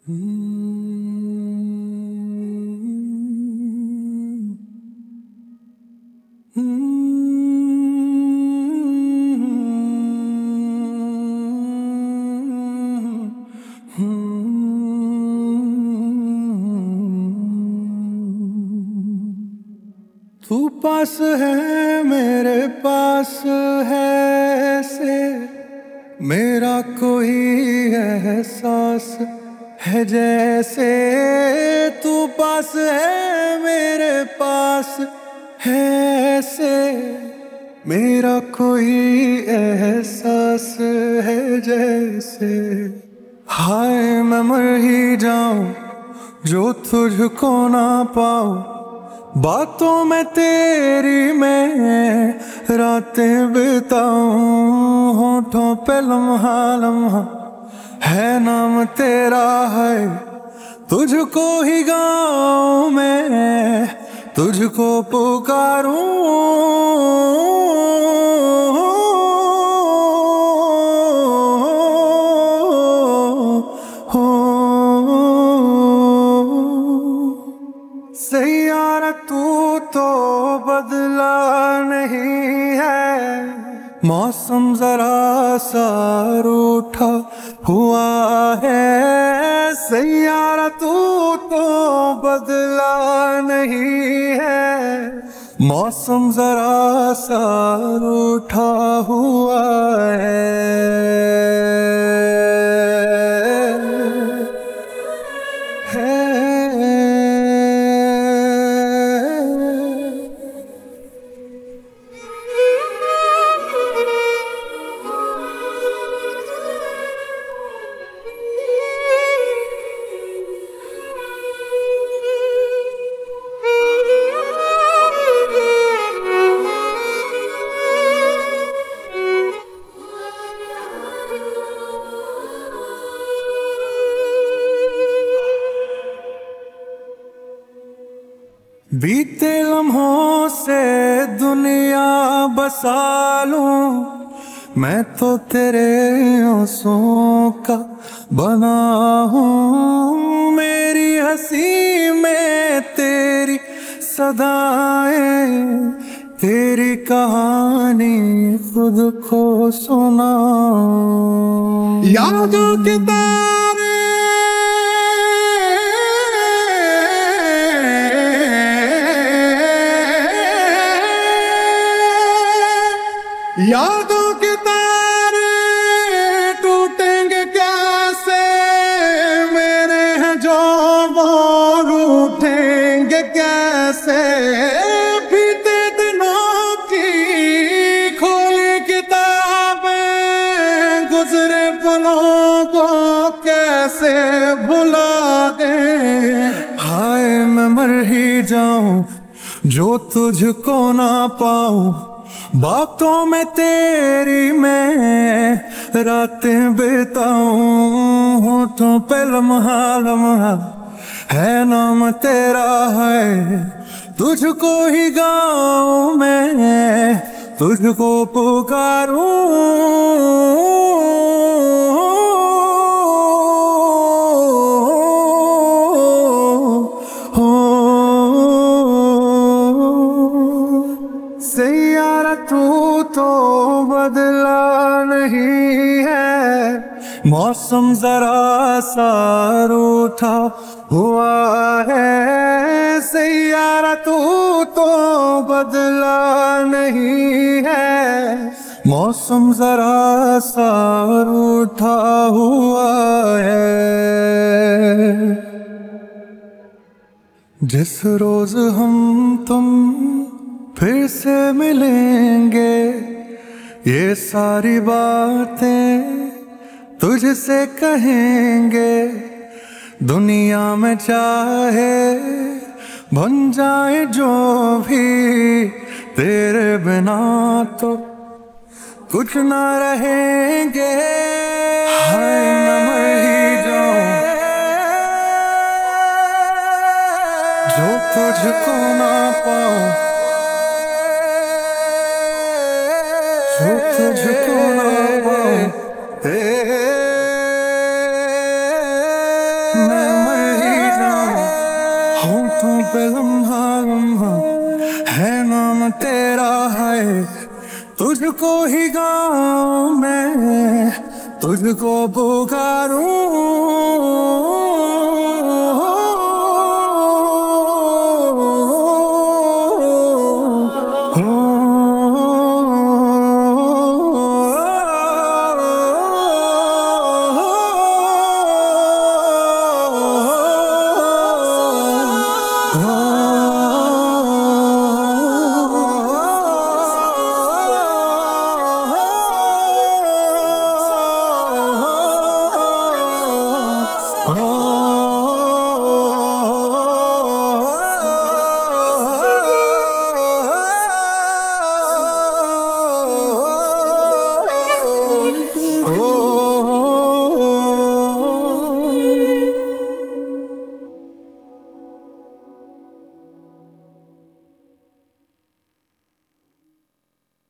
तू पास है मेरे पास है से मेरा कोई एहसास है जैसे तू पास है मेरे पास है से मेरा कोई एहसास है जैसे हाय मैं मर ही जाऊं जो तुझको ना पाऊं बातों में तेरी मैं रातें बिताऊं होठों पे लम्हा लम्हा है नाम तेरा है तुझको ही गाऊं मैं तुझको पुकारूं सैयारा तू तो बदला नहीं है मौसम जरा सा रूठा हुआ है सैयारा तू तो बदला नहीं है मौसम जरा सा रूठा हुआ बीते लम्हों से दुनिया बसा लूं मैं तो तेरे आंसुओं का बना हूँ मेरी हंसी में तेरी सदाएं तेरी कहानी खुद को सुना यादों के तारे यादों के तारे टूटेंगे कैसे मेरे हैं जो वो रूठेंगे कैसे बीते दिनों की खोली किताबें गुजरे पलों को कैसे भुला दे हाय मैं मर ही जाऊं जो तुझको ना पाऊं बातों में तेरी मैं रातें बिताऊं होठों पे लम्हा लम्हा है नाम तेरा है तुझको ही गाऊं मैं तुझको पुकारूं सैयारा तू तो बदला नहीं है मौसम जरा सा रूठा हुआ है सैयारा तू तो बदला नहीं है मौसम जरा सा रूठा हुआ है जिस रोज हम तुम फिर से मिलेंगे ये सारी बातें तुझसे कहेंगे दुनिया में चाहे बन जाए जो भी तेरे बिना तो कुछ ना रहेंगे हाय मैं मर ही जाऊं जो तुझको ना पाऊं तुझको ना पाऊं होठों पे लम्हा लम्हा है नाम तेरा है, तुझको ही गाऊं मैं, तुझको पुकारूं